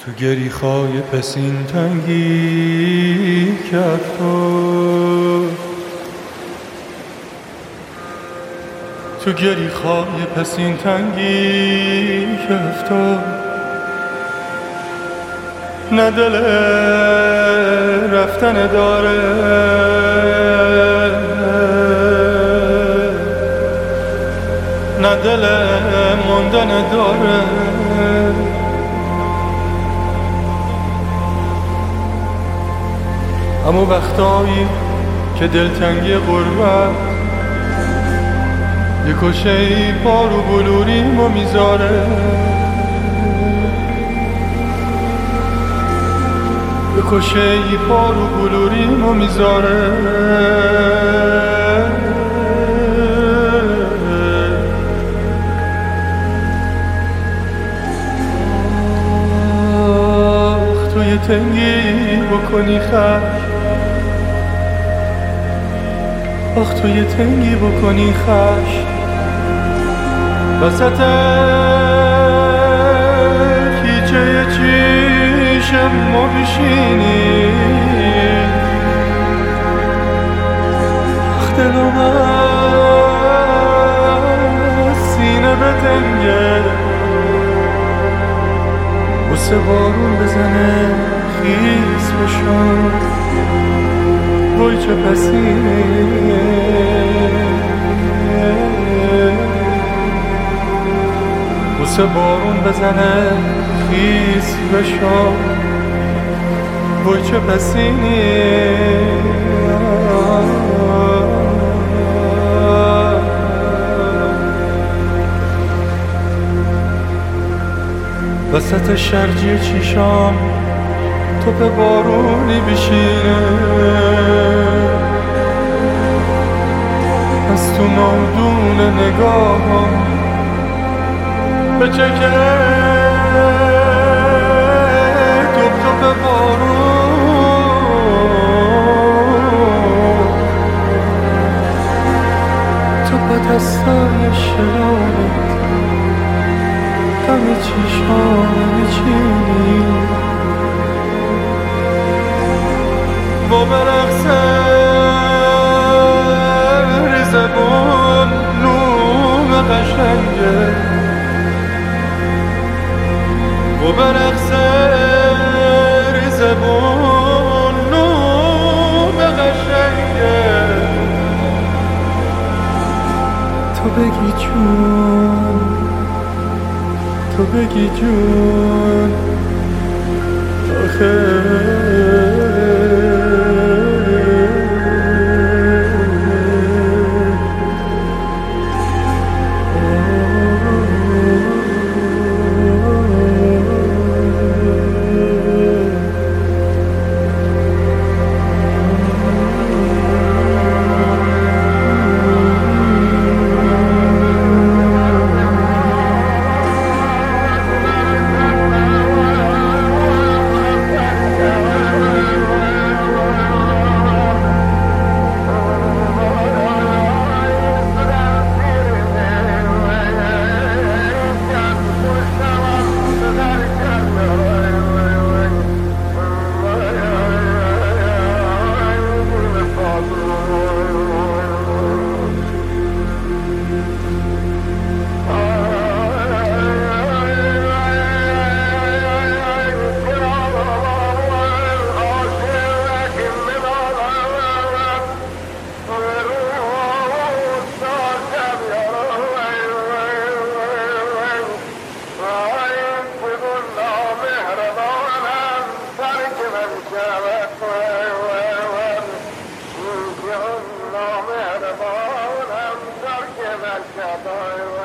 تو گریخای پسین تنگی کرد تو گریخای پسین تنگی کرد نه دل رفتن داره نه دل موندن داره اما وقتایی که دلتنگی غربت یه کشه‌ای پارو بلوریمو میذاره یه کشه‌ای پارو بلوریمو میذاره تو یه تنگی بکنی خش آخ تو یه تنگی بکنی خش وسط خیچه چیشم ما بشینی آخ دلم از سینه بتنگه بوسه بارون بزنه خیس بشم وای چه پسینه بوسه بارون بزنه خیس بشم وای چه پسینه وسط شرجی چیشام توپ بارونی بشینه از تو نادون نگاهم بچکه توپ بارون تو با دستای شرارت همه چیشام میچینی با برقص زبان نوم قشنگه با برقص زبان نوم قشنگه تو بگی جون تو بگی جون آخه نامهربانم ترک من شبای